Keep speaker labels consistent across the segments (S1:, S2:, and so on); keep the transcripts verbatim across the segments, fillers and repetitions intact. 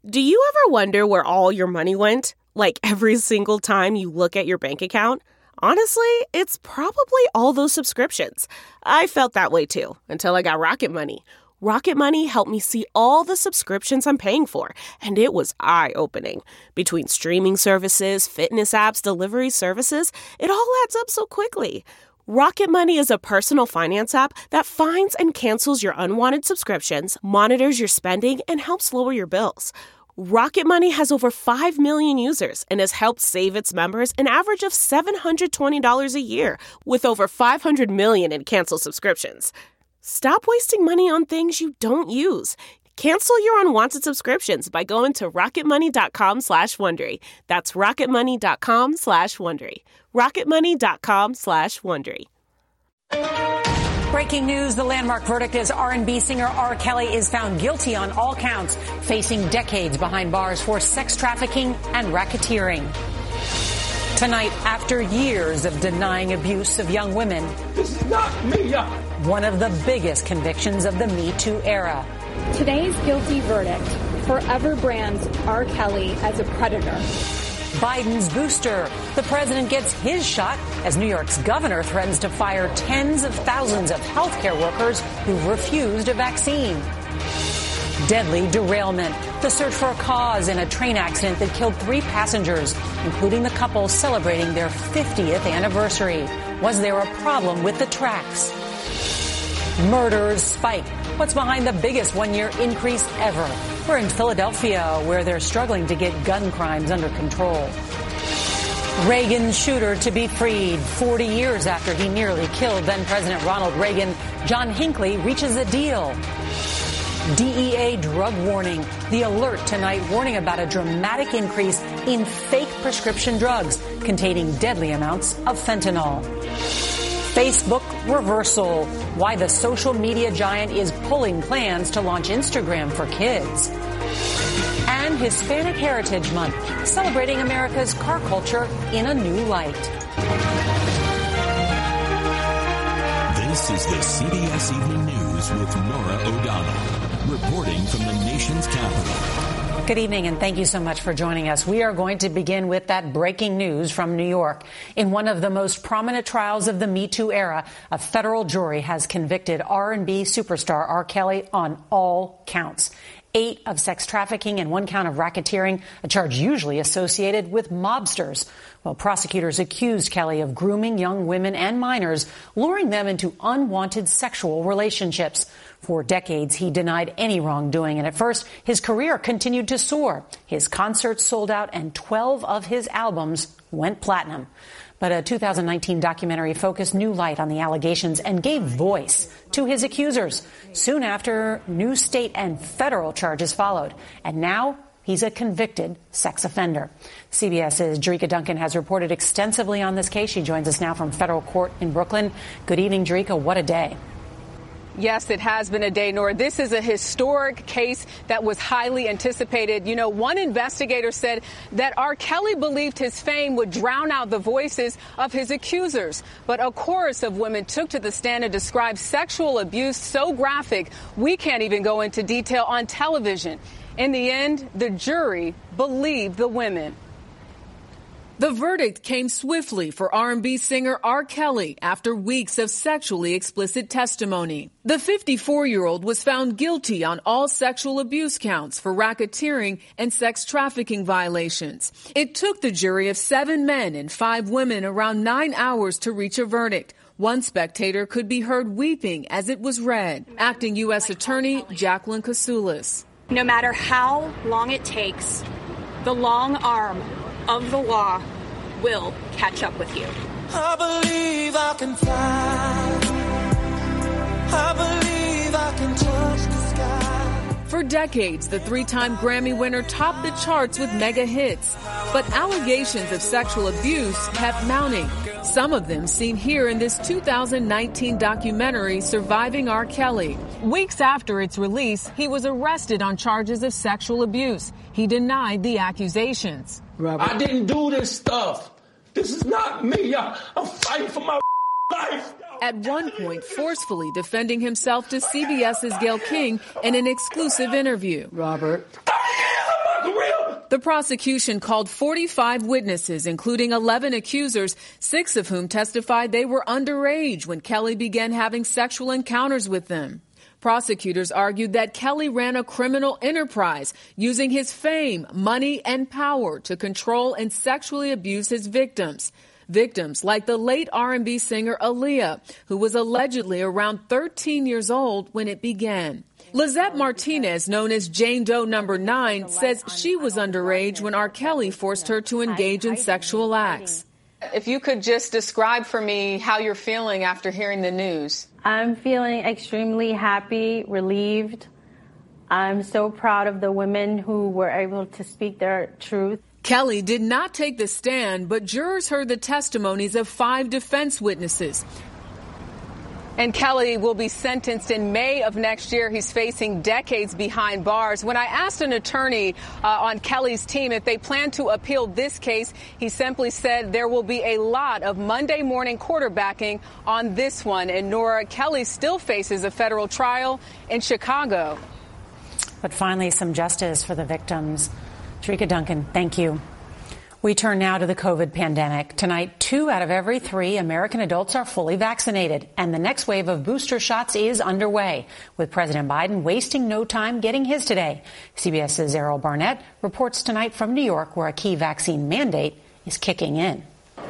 S1: Do you ever wonder where all your money went? Like every single time you look at your bank account? Honestly, it's probably all those subscriptions. I felt that way too, until I got Rocket Money. Rocket Money helped me see all the subscriptions I'm paying for, and it was eye-opening. Between streaming services, fitness apps, delivery services, it all adds up so quickly. Rocket Money is a personal finance app that finds and cancels your unwanted subscriptions, monitors your spending, and helps lower your bills. Rocket Money has over five million users and has helped save its members an average of seven hundred twenty dollars a year, with over five hundred million in canceled subscriptions. Stop wasting money on things you don't use. Cancel your unwanted subscriptions by going to rocketmoney.com slash Wondery. That's rocketmoney.com slash Wondery. rocketmoney.com slash Wondery.
S2: Breaking news, the landmark verdict is R and B singer R. Kelly is found guilty on all counts, facing decades behind bars for sex trafficking and racketeering. Tonight, after years of denying abuse of young women,
S3: this is not me, y'all.
S2: One of the biggest convictions of the Me Too era.
S4: Today's guilty verdict forever brands R. Kelly as a predator.
S2: Biden's booster. The president gets his shot as New York's governor threatens to fire tens of thousands of healthcare workers who've refused a vaccine. Deadly derailment. The search for a cause in a train accident that killed three passengers, including the couple celebrating their fiftieth anniversary. Was there a problem with the tracks? Murders spike. What's behind the biggest one-year increase ever? We're in Philadelphia, where they're struggling to get gun crimes under control. Reagan's shooter to be freed. forty years after he nearly killed then-President Ronald Reagan, John Hinckley reaches a deal. D E A drug warning. The alert tonight warning about a dramatic increase in fake prescription drugs containing deadly amounts of fentanyl. Facebook reversal. Why the social media giant is pulling plans to launch Instagram for kids. And Hispanic Heritage Month, celebrating America's car culture in a new light.
S5: This is the C B S Evening News with Norah O'Donnell, reporting from the nation's capital.
S2: Good evening, and thank you so much for joining us. We are going to begin with that breaking news from New York. In one of the most prominent trials of the Me Too era, a federal jury has convicted R and B superstar R. Kelly on all counts. Eight of sex trafficking and one count of racketeering, a charge usually associated with mobsters. Well, prosecutors accused Kelly of grooming young women and minors, luring them into unwanted sexual relationships. For decades, he denied any wrongdoing, and at first, his career continued to soar. His concerts sold out, and twelve of his albums went platinum. But a two thousand nineteen documentary focused new light on the allegations and gave voice to his accusers. Soon after, new state and federal charges followed. And now, he's a convicted sex offender. CBS's Jerika Duncan has reported extensively on this case. She joins us now from federal court in Brooklyn. Good evening, Jerika. What a day.
S6: Yes, it has been a day, Nora. This is a historic case that was highly anticipated. You know, one investigator said that R. Kelly believed his fame would drown out the voices of his accusers. But a chorus of women took to the stand and described sexual abuse so graphic, we can't even go into detail on television. In the end, the jury believed the women.
S7: The verdict came swiftly for R and B singer R. Kelly after weeks of sexually explicit testimony. The fifty-four-year-old was found guilty on all sexual abuse counts for racketeering and sex trafficking violations. It took the jury of seven men and five women around nine hours to reach a verdict. One spectator could be heard weeping as it was read. Acting U S Attorney Jacqueline Kasoulis.
S8: No matter how long it takes, the long arm of the law will catch up with you.
S9: I believe I can fly. I believe I can touch the sky.
S7: For decades, the three-time Grammy winner topped the charts with mega hits. But allegations of sexual abuse kept mounting. Some of them seen here in this two thousand nineteen documentary, Surviving R. Kelly. Weeks after its release, he was arrested on charges of sexual abuse. He denied the accusations.
S3: Robert. I didn't do this stuff. This is not me. I'm fighting for my life.
S7: At one point, forcefully defending himself to CBS's Gayle King in an exclusive interview.
S3: Robert. thirty years of my
S7: The prosecution called forty-five witnesses, including eleven accusers, six of whom testified they were underage when Kelly began having sexual encounters with them. Prosecutors argued that Kelly ran a criminal enterprise using his fame, money, and power to control and sexually abuse his victims. Victims like the late R and B singer Aaliyah, who was allegedly around thirteen years old when it began. Lizette Martinez, known as Jane Doe Number Nine, says she was underage when R. Kelly forced her to engage in sexual acts.
S6: If you could just describe for me how you're feeling after hearing the news.
S10: I'm feeling extremely happy, relieved. I'm so proud of the women who were able to speak their truth.
S7: Kelly did not take the stand, but jurors heard the testimonies of five defense witnesses.
S6: And Kelly will be sentenced in May of next year. He's facing decades behind bars. When I asked an attorney uh, on Kelly's team if they plan to appeal this case, he simply said there will be a lot of Monday morning quarterbacking on this one. And Nora, Kelly still faces a federal trial in Chicago.
S2: But finally, some justice for the victims. Sharika Duncan, thank you. We turn now to the COVID pandemic. Tonight, two out of every three American adults are fully vaccinated, and the next wave of booster shots is underway, with President Biden wasting no time getting his today. CBS's Errol Barnett reports tonight from New York, where a key vaccine mandate is kicking in.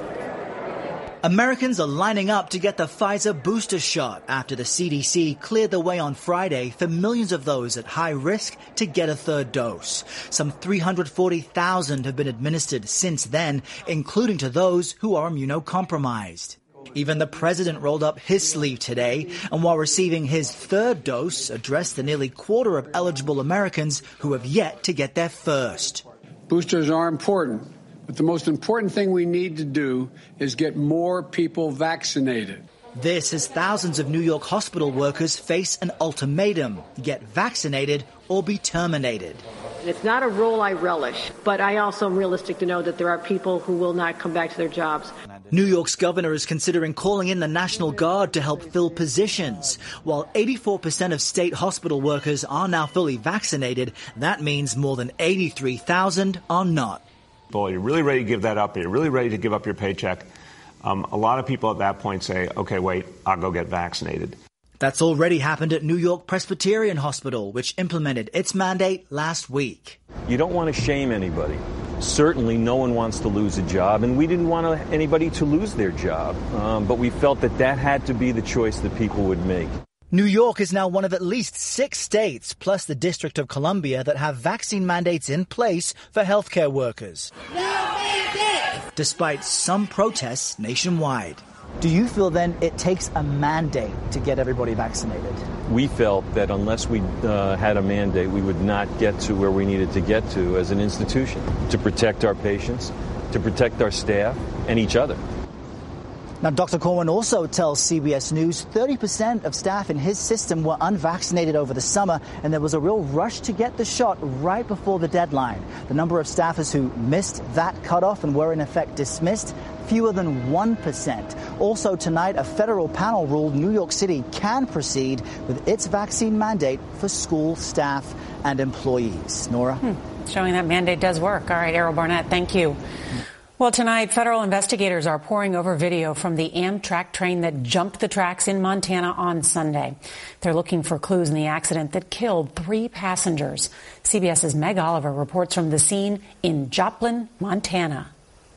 S11: Americans are lining up to get the Pfizer booster shot after the C D C cleared the way on Friday for millions of those at high risk to get a third dose. Some three hundred forty thousand have been administered since then, including to those who are immunocompromised. Even the president rolled up his sleeve today, and while receiving his third dose, addressed the nearly quarter of eligible Americans who have yet to get their first.
S12: Boosters are important. But the most important thing we need to do is get more people vaccinated.
S11: This as thousands of New York hospital workers face an ultimatum: get vaccinated or be terminated.
S13: It's not a role I relish, but I also am realistic to know that there are people who will not come back to their jobs.
S11: New York's governor is considering calling in the National Guard to help fill positions. While eighty-four percent of state hospital workers are now fully vaccinated, that means more than eighty-three thousand are not.
S14: Well, you're really ready to give that up. You're really ready to give up your paycheck. Um, a lot of people at that point say, okay, wait, I'll go get vaccinated.
S11: That's already happened at New York Presbyterian Hospital, which implemented its mandate last week.
S15: You don't want to shame anybody. Certainly no one wants to lose a job, and we didn't want anybody to lose their job. Um, but we felt that that had to be the choice that people would make.
S11: New York is now one of at least six states, plus the District of Columbia, that have vaccine mandates in place for healthcare workers. Despite some protests nationwide. Do you feel then it takes a mandate to get everybody vaccinated?
S15: We felt that unless we uh, had a mandate, we would not get to where we needed to get to as an institution, to protect our patients, to protect our staff, and each other.
S11: Now, Doctor Corwin also tells C B S News thirty percent of staff in his system were unvaccinated over the summer, and there was a real rush to get the shot right before the deadline. The number of staffers who missed that cutoff and were in effect dismissed, fewer than one percent. Also tonight, a federal panel ruled New York City can proceed with its vaccine mandate for school staff and employees. Nora?
S2: Hmm. Showing that mandate does work. All right, Errol Barnett, thank you. Well, tonight, federal investigators are poring over video from the Amtrak train that jumped the tracks in Montana on Sunday. They're looking for clues in the accident that killed three passengers. CBS's Meg Oliver reports from the scene in Joplin, Montana.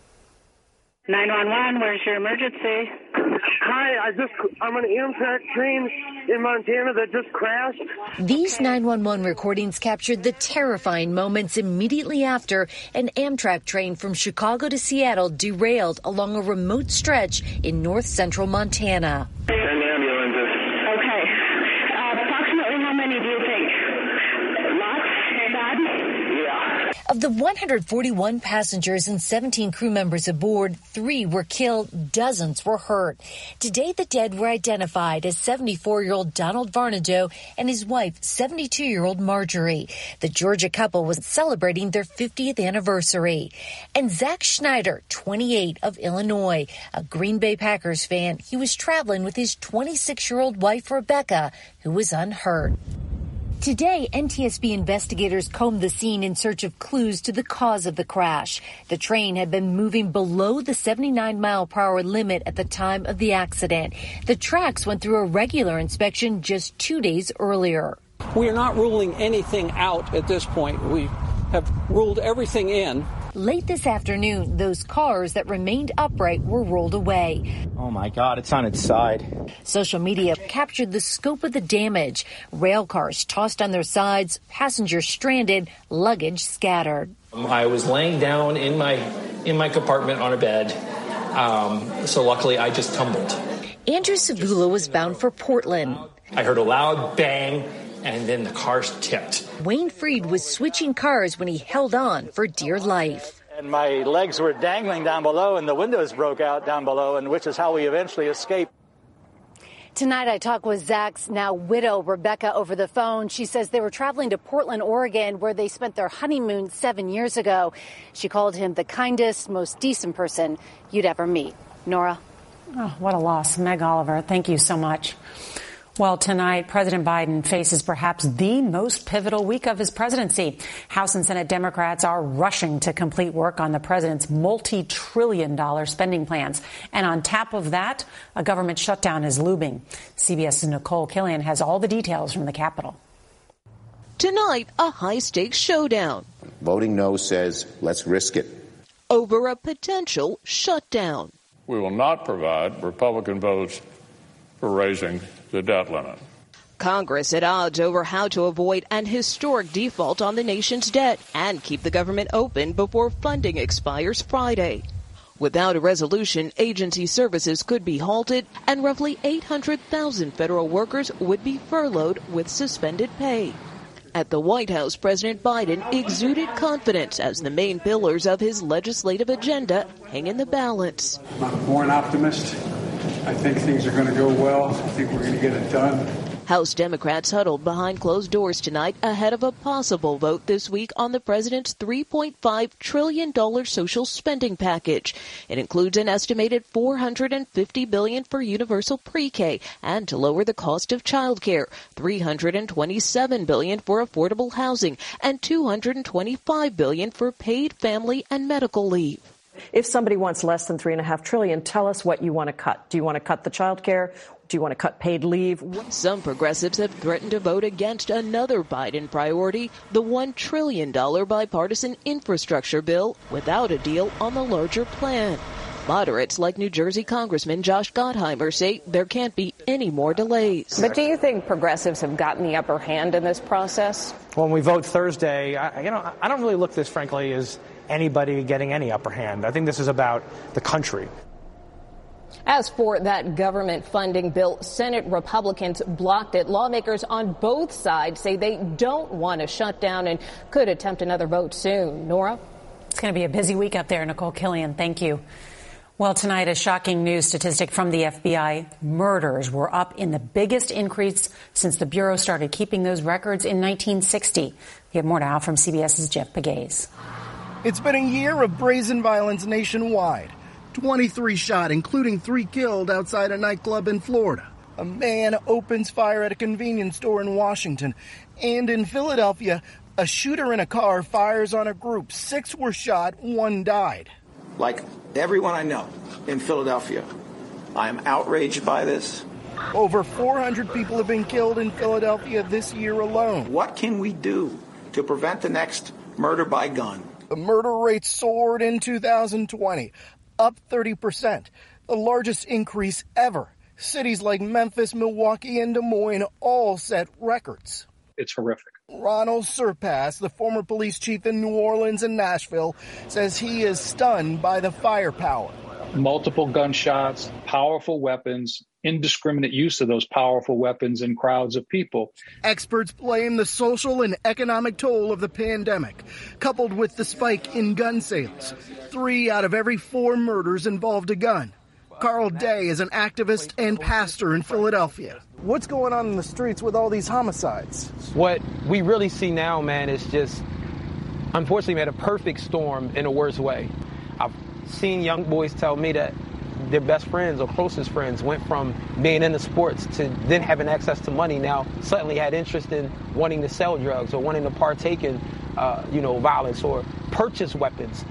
S16: nine one one, where's your emergency?
S17: Hi, I just, I'm on an Amtrak train in Montana that just crashed.
S18: These nine one one recordings captured the terrifying moments immediately after an Amtrak train from Chicago to Seattle derailed along a remote stretch in north central Montana.
S16: Send ambulances. Okay. Uh, approximately how many do you think? Lots? Bad? Yeah.
S18: Of the one hundred forty-one passengers and seventeen crew members aboard, three were killed, dozens were hurt. Today, the dead were identified as seventy-four-year-old Donald Varnado and his wife, seventy-two-year-old Marjorie. The Georgia couple was celebrating their fiftieth anniversary. And Zach Schneider, twenty-eight, of Illinois, a Green Bay Packers fan, he was traveling with his twenty-six-year-old wife, Rebecca, who was unhurt. Today, N T S B investigators combed the scene in search of clues to the cause of the crash. The train had been moving below the seventy-nine mile per hour limit at the time of the accident. The tracks went through a regular inspection just two days earlier.
S19: We are not ruling anything out at this point. We have ruled everything in.
S18: Late this afternoon, those cars that remained upright were rolled away.
S20: Oh my God, it's on its side.
S18: Social media captured the scope of the damage. Rail cars tossed on their sides, passengers stranded, luggage scattered.
S21: I was laying down in my in my compartment on a bed, um, so luckily I just tumbled.
S18: Andrew Savula was bound for Portland.
S21: I heard a loud bang, and then the cars tipped.
S18: Wayne Freed was switching cars when he held on for dear life.
S20: And my legs were dangling down below, and the windows broke out down below, and which is how we eventually escaped.
S22: Tonight, I talked with Zach's now widow, Rebecca, over the phone. She says they were traveling to Portland, Oregon, where they spent their honeymoon seven years ago. She called him the kindest, most decent person you'd ever meet. Nora?
S2: Oh, what a loss. Meg Oliver, thank you so much. Well, tonight, President Biden faces perhaps the most pivotal week of his presidency. House and Senate Democrats are rushing to complete work on the president's multi-trillion dollar spending plans. And on top of that, a government shutdown is looming. CBS's Nicole Killian has all the details from the Capitol.
S23: Tonight, a high-stakes showdown.
S24: Voting no says, let's risk it.
S23: Over a potential shutdown.
S25: We will not provide Republican votes for raising the debt limit.
S23: Congress at odds over how to avoid an historic default on the nation's debt and keep the government open before funding expires Friday. Without a resolution, agency services could be halted and roughly eight hundred thousand federal workers would be furloughed with suspended pay. At the White House, President Biden exuded confidence as the main pillars of his legislative agenda hang in the balance.
S12: I'm a born optimist. I think things are going to go well. I think we're going to get it done.
S23: House Democrats huddled behind closed doors tonight ahead of a possible vote this week on the president's three point five trillion dollars social spending package. It includes an estimated four hundred fifty billion dollars for universal pre-K and to lower the cost of childcare, three hundred twenty-seven billion dollars for affordable housing, and two hundred twenty-five billion dollars for paid family and medical leave.
S26: If somebody wants less than three and a half trillion, tell us what you want to cut. Do you want to cut the child care? Do you want to cut paid leave?
S23: Some progressives have threatened to vote against another Biden priority, the one trillion dollars bipartisan infrastructure bill, without a deal on the larger plan. Moderates like New Jersey Congressman Josh Gottheimer say there can't be any more delays.
S27: But do you think progressives have gotten the upper hand in this process?
S28: When we vote Thursday, I, you know, I don't really look at this, frankly, as anybody getting any upper hand. I think this is about the country.
S6: As for that government funding bill, Senate Republicans blocked it. Lawmakers on both sides say they don't want to shut down and could attempt another vote soon. Nora?
S2: It's going to be a busy week up there. Nicole Killian, thank you. Well, tonight, a shocking news statistic from the F B I. Murders were up in the biggest increase since the Bureau started keeping those records in nineteen sixty. We have more now from CBS's Jeff Pegues.
S29: It's been a year of brazen violence nationwide. twenty-three shot, including three killed outside a nightclub in Florida. A man opens fire at a convenience store in Washington. And in Philadelphia, a shooter in a car fires on a group. Six were shot, one died.
S30: Like everyone I know in Philadelphia, I am outraged by this.
S29: Over four hundred people have been killed in Philadelphia this year alone.
S30: What can we do to prevent the next murder by gun?
S29: The murder rate soared in two thousand twenty, up thirty percent, the largest increase ever. Cities like Memphis, Milwaukee, and Des Moines all set records.
S31: It's horrific.
S29: Ronald Surpass, the former police chief in New Orleans and Nashville, says he is stunned by the firepower.
S31: Multiple gunshots, powerful weapons, indiscriminate use of those powerful weapons in crowds of people.
S29: Experts blame the social and economic toll of the pandemic, coupled with the spike in gun sales. Three out of every four murders involved a gun. Carl Day is an activist and pastor in Philadelphia. What's going on in the streets with all these homicides?
S32: What we really see now, man, is just, unfortunately, man, a perfect storm in a worse way. I've seen young boys tell me that their best friends or closest friends went from being into sports to then having access to money, now suddenly had interest in wanting to sell drugs or wanting to partake in, uh, you know, violence or purchase weapons.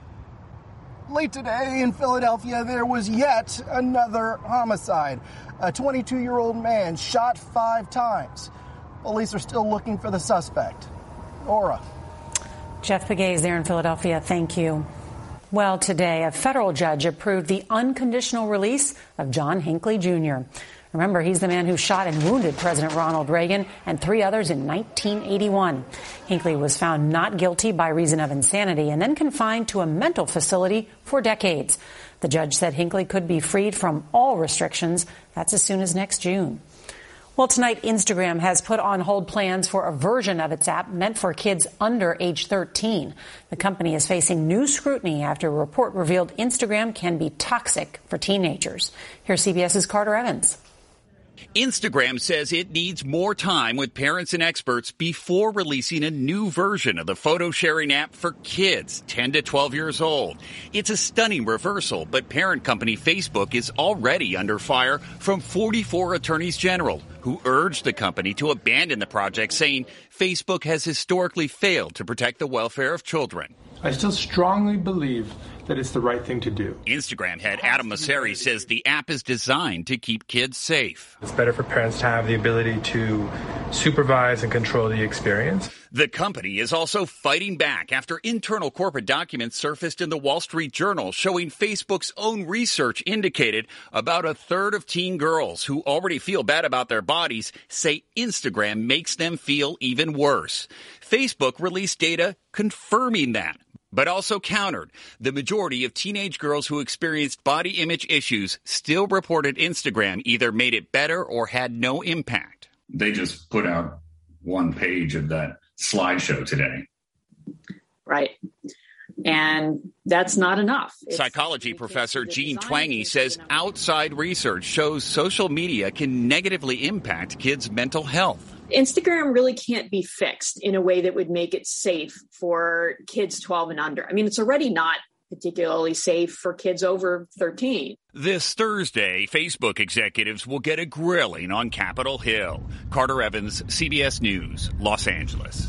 S29: Late today in Philadelphia, there was yet another homicide. A twenty-two-year-old man shot five times. Police are still looking for the suspect. Nora.
S2: Jeff Begay is there in Philadelphia. Thank you. Well, today, a federal judge approved the unconditional release of John Hinckley Junior Remember, he's the man who shot and wounded President Ronald Reagan and three others in nineteen eighty-one. Hinckley was found not guilty by reason of insanity and then confined to a mental facility for decades. The judge said Hinckley could be freed from all restrictions. That's as soon as next June. Well, tonight, Instagram has put on hold plans for a version of its app meant for kids under age thirteen. The company is facing new scrutiny after a report revealed Instagram can be toxic for teenagers. Here's CBS's Carter Evans.
S1: Instagram says it needs more time with parents and experts before releasing a new version of the photo sharing app for kids ten to twelve years old. It's a stunning reversal, but parent company Facebook is already under fire from forty-four attorneys general who urged the company to abandon the project, saying Facebook has historically failed to protect the welfare of children.
S3: I still strongly believe that it's the right thing to do.
S1: Instagram head Adam Mosseri says the app is designed to keep kids safe.
S3: It's better for parents to have the ability to supervise and control the experience.
S1: The company is also fighting back after internal corporate documents surfaced in the Wall Street Journal showing Facebook's own research indicated about a third of teen girls who already feel bad about their bodies say Instagram makes them feel even worse. Facebook released data confirming that, but also countered. The majority of teenage girls who experienced body image issues still reported Instagram either made it better or had no impact.
S4: They just put out one page of that slideshow today.
S5: Right. And that's not enough. It's,
S1: Psychology professor Jean Twenge says outside research shows social media can negatively impact kids' mental health.
S5: Instagram really can't be fixed in a way that would make it safe for kids twelve and under. I mean, it's already not particularly safe for kids over thirteen.
S1: This Thursday, Facebook executives will get a grilling on Capitol Hill. Carter Evans, C B S News, Los Angeles.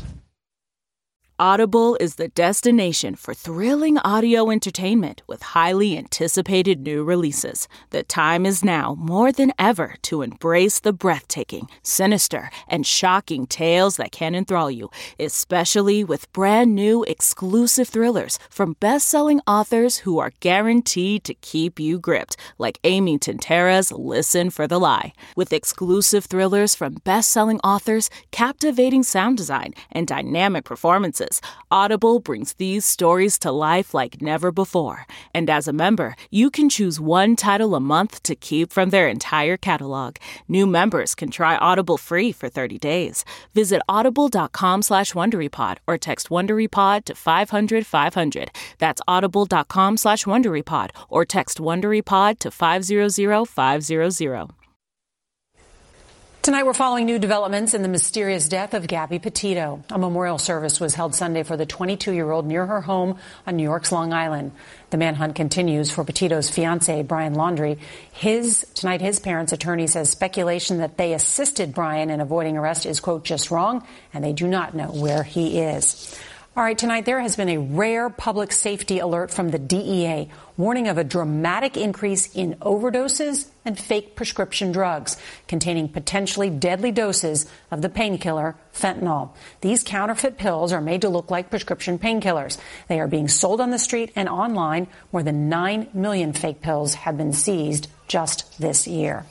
S7: Audible is the destination for thrilling audio entertainment with highly anticipated new releases. The time is now more than ever to embrace the breathtaking, sinister, and shocking tales that can enthrall you, especially with brand new exclusive thrillers from best-selling authors who are guaranteed to keep you gripped, like Amy Tintera's Listen for the Lie. With exclusive thrillers from best-selling authors, captivating sound design, and dynamic performances, Audible brings these stories to life like never before. And as a member, you can choose one title a month to keep from their entire catalog. New members can try Audible free for thirty days. Visit audible.com slash WonderyPod or text WonderyPod to five hundred five hundred. That's audible.com slash WonderyPod or text WonderyPod to five hundred five hundred.
S2: Tonight, we're following new developments in the mysterious death of Gabby Petito. A memorial service was held Sunday for the twenty-two-year-old near her home on New York's Long Island. The manhunt continues for Petito's fiancé, Brian Laundrie. His, tonight, his parents' attorney says speculation that they assisted Brian in avoiding arrest is, quote, just wrong, and they do not know where he is. All right, tonight there has been a rare public safety alert from the D E A, warning of a dramatic increase in overdoses and fake prescription drugs containing potentially deadly doses of the painkiller fentanyl. These counterfeit pills are made to look like prescription painkillers. They are being sold on the street and online. More than nine million fake pills have been seized just this year.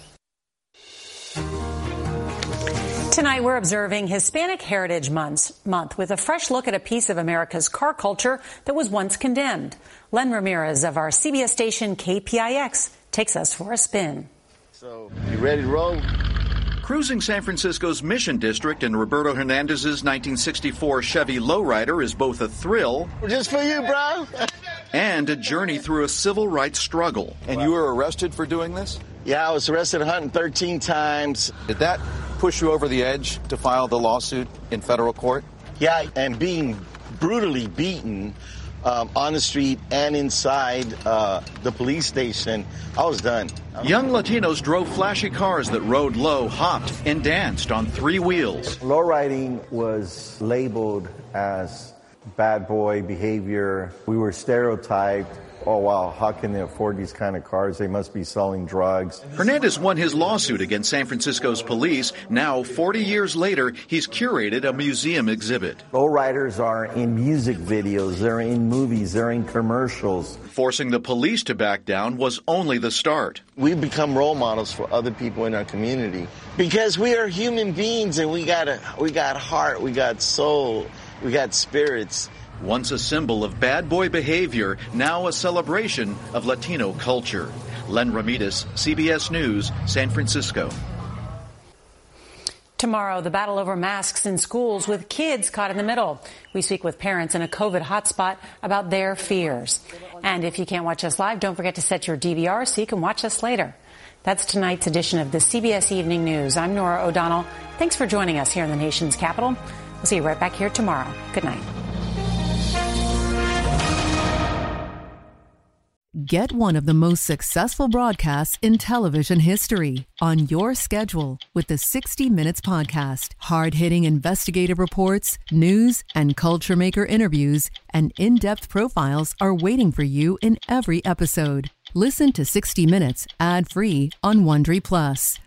S2: Tonight, we're observing Hispanic Heritage Month, month with a fresh look at a piece of America's car culture that was once condemned. Len Ramirez of our C B S station K P I X takes us for a spin.
S8: So, you ready to roll?
S9: Cruising San Francisco's Mission District in Roberto Hernandez's nineteen sixty-four Chevy Lowrider is both a thrill
S8: just for you, bro,
S9: and a journey through a civil rights struggle. And you were arrested for doing this?
S8: Yeah, I was arrested one hundred thirteen times.
S9: Did that push you over the edge to file the lawsuit in federal court?
S8: Yeah, and being brutally beaten um, on the street and inside uh, the police station, I was done.
S9: Young Latinos drove flashy cars that rode low, hopped, and danced on three wheels.
S10: Lowriding was labeled as bad boy behavior. We were stereotyped. Oh, wow, how can they afford these kind of cars? They must be selling drugs.
S9: Hernandez won his lawsuit against San Francisco's police. Now, forty years later, he's curated a museum exhibit.
S10: Lowriders are in music videos, they're in movies, they're in commercials.
S9: Forcing the police to back down was only the start.
S8: We've become role models for other people in our community because we are human beings and we got a, we got heart, we got soul, we got spirits.
S9: Once a symbol of bad boy behavior, now a celebration of Latino culture. Len Ramirez, C B S News, San Francisco.
S2: Tomorrow, the battle over masks in schools with kids caught in the middle. We speak with parents in a COVID hotspot about their fears. And if you can't watch us live, don't forget to set your D V R so you can watch us later. That's tonight's edition of the C B S Evening News. I'm Norah O'Donnell. Thanks for joining us here in the nation's capital. We'll see you right back here tomorrow. Good night.
S11: Get one of the most successful broadcasts in television history on your schedule with the sixty minutes podcast. Hard-hitting investigative reports, news, and culture maker interviews, and in-depth profiles are waiting for you in every episode. Listen to sixty minutes ad-free on Wondery Plus